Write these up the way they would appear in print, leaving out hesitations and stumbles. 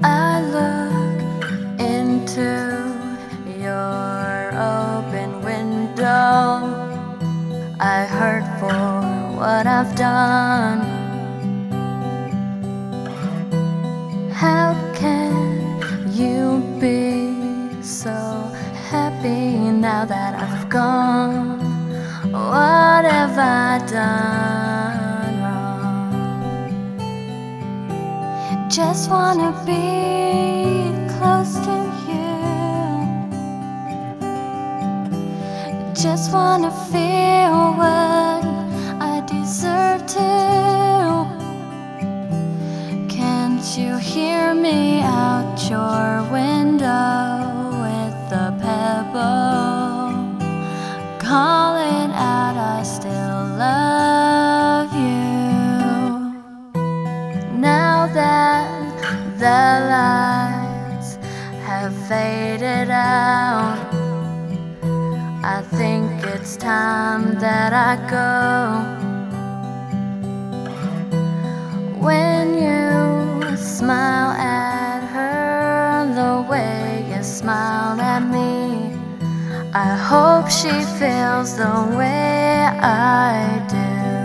I look into your open window. I hurt for what I've done. How can you be so happy now that I've gone? What have I done wrong? Just wanna be close to you. Just wanna feel what I deserve to. Can't you hear me out your window with the pebble calling out, I still love you. Now that the lights have faded out, I think it's time that I go. When you smile at her the way you smiled at me, I hope she feels the way I do.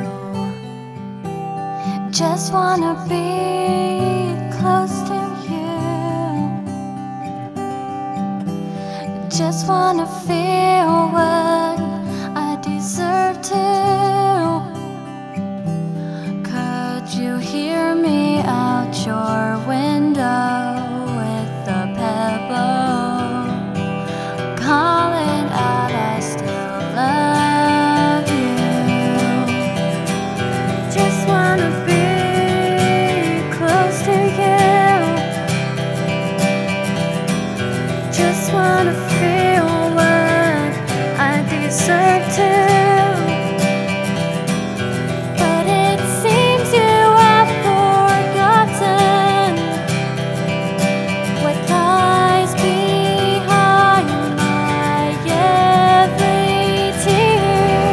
Just wanna be close to you. Just wanna feel what I deserve to. Could you hear me out your window with the pebble calling out, I still love you. Just wanna be close to you. Just wanna feel what I deserve to. But it seems you have forgotten what lies behind my every tear.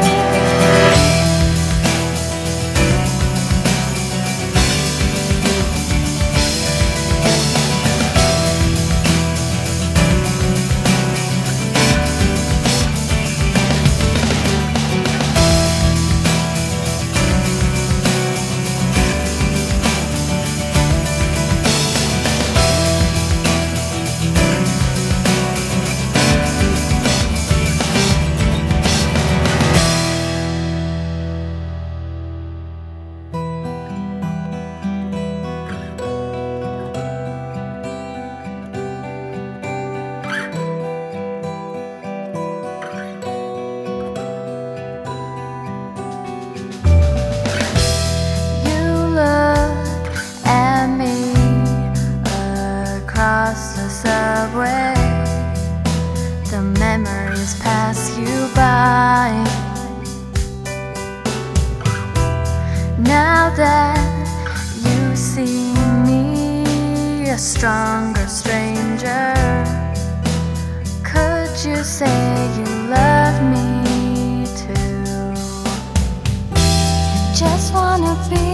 Across the subway, the memories pass you by. Now that you see me a stronger stranger, could you say you love me too? Just wanna be